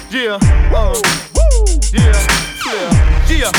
Yeah, yeah, yeah,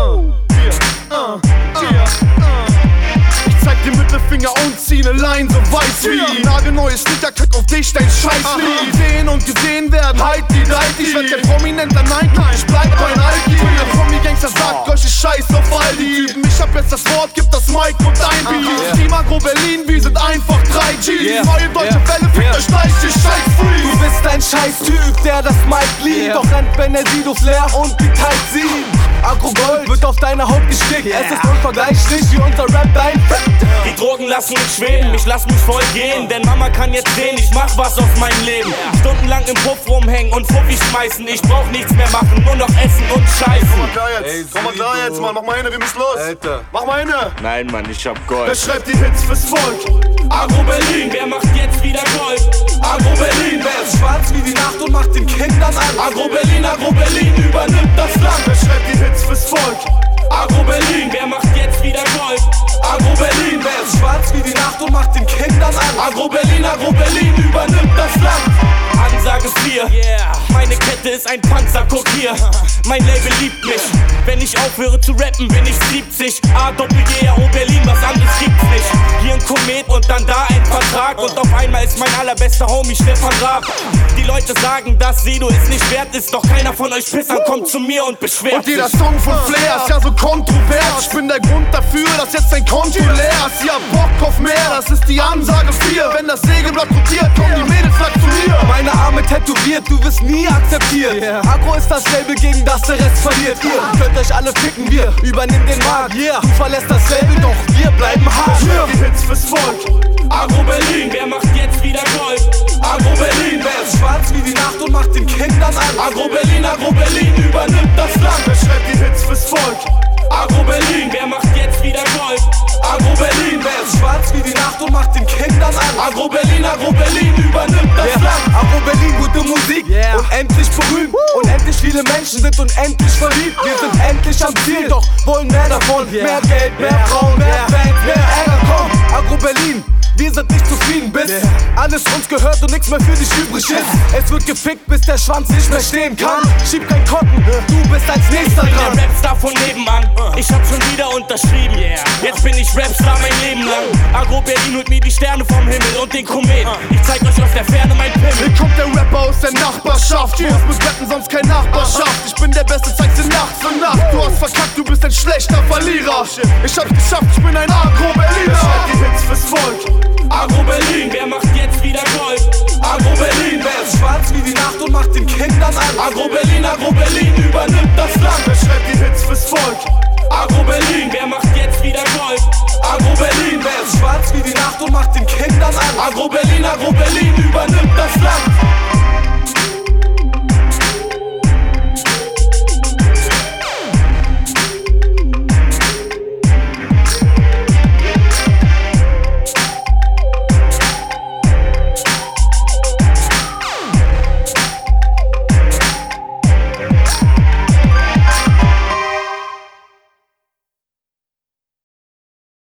Ich zeig den Mittelfinger und zieh ne Line so weiß wie nagelneues Sneaker-Kack auf dich, dein Scheiß lieb. Sehen und gesehen werden, halt die Leute. Ich werd kein Prominenter, nein, ich bleib bei Nike. Der Promi-Gangster sagt euch Scheiß auf all die Typen. Ich hab jetzt das Wort, gib das Mic und ein Beat. Team Agro Berlin, wir sind einfach 3G. Neue deutsche Welle, fickt euch gleich die Scheiß-Free. Du bist ein Scheiß-Typ, der das Mic liebt. Doch rennt, wenn er sieht, aufs Leer und die Tight sieht. Agro Gold wird auf deine Haut gestickt. Es ist unvergleichlich wie unser Rap dein Fit. Die Drogen lassen mich schweben, ich lass mich voll gehen. Denn Mama kann jetzt sehen, ich mach was aus meinem Leben. Stundenlang im Puff rumhängen und Fuffi schmeißen. Ich brauch nichts mehr machen, nur noch essen und scheißen. Komm mal klar jetzt, Mann, mach mal hin, wir müssen los. Alter. Mach mal hin. Nein, Mann, ich hab Wer Gold. schreibt die Hits fürs Volk? Agro Berlin, wer macht jetzt wieder Gold? Agro Berlin, Wer ist schwarz wie die Nacht und macht den Kindern Angst? Agro Berlin übernimmt das Land. Wer schreibt die Hits fürs Volk? Agro Berlin, wer macht jetzt wieder Gold? Agro Berlin, Wer ist schwarz wie die Nacht und macht den Kindern Angst? Agro Berlin übernimmt das Land. Ansage 4, meine Kette ist ein Panzer, guck hier. Mein Label liebt mich. Wenn ich aufhöre zu rappen, bin ich 70. A-Doppel-G-A-O Berlin, was anderes gibt's nicht. Hier ein Komet und dann da ein Vertrag. Und auf einmal ist mein allerbester Homie Stefan Raab. Die Leute sagen, dass Sido es nicht wert ist. Doch keiner von euch Pissern kommt zu mir und beschwert Und jeder sich. Song von Flair ist ja so kontrovers. Ich bin der Grund dafür, dass jetzt dein Konto leer ist. Ja, Bock auf mehr, das ist die Ansage 4. Wenn das Segelblatt rotiert, kommen die Mädels gleich zu mir. Meine Arme tätowiert, du wirst nie akzeptiert. Agro ist das Label, gegen das der Rest verliert. Ihr könnt euch alle ficken, wir übernehmen den Markt. Du verlässt das Label, doch wir bleiben hart. Die Hits fürs Volk. Agro Berlin, wer macht jetzt wieder Gold? Agro Berlin, Wer ist schwarz wie die Nacht und macht den Kindern Angst? Agro Berlin übernimmt das Land. Wer schreibt die Hits fürs Volk? Agro Berlin, wer macht jetzt wieder Gold? Agro Berlin, Wer ist schwarz wie die Nacht und macht den Kindern Angst? Agro Berlin übernimmt das Land. Agro Berlin, gute Musik, unendlich berühmt. Unendlich viele Menschen sind unendlich verliebt. Wir sind endlich am Ziel, doch wollen mehr davon. Mehr Geld, mehr Frauen, mehr Fans, mehr Ärger, komm. Agro Berlin, wir sind nicht zufrieden, bis alles uns gehört und nichts mehr für dich übrig ist. Es wird gefickt, bis der Schwanz nicht mehr stehen kann. Schieb kein Kotten, du bist als nächster Ich bin dran. der Rapstar von nebenan. Ich hab schon wieder unterschrieben. Jetzt bin ich Rapstar mein Leben lang. Agro Berlin holt mir die Sterne vom Himmel und den Komet. Ich zeig euch aus der Ferne mein Pimmel. Hier kommt der Rapper aus der Nachbarschaft. Du musst mit Rappen, sonst kein Nachbarschaft. Ich bin der Beste, zeig's dir Nacht für Nacht. Du hast verkackt, du bist ein schlechter Verlierer. Ich hab's geschafft, ich bin ein Agro-Berliner. Die Hits fürs Volk. Agro Berlin, wer macht jetzt wieder Gold? Agro Berlin, Wer ist schwarz wie die Nacht und macht den Kindern Angst? Agro Berlin übernimmt das Land. Wer schreibt die Hits fürs Volk? Agro Berlin, wer macht jetzt wieder Gold? Agro Berlin, Wer ist schwarz wie die Nacht und macht den Kindern Angst? Agro Berlin übernimmt das Land.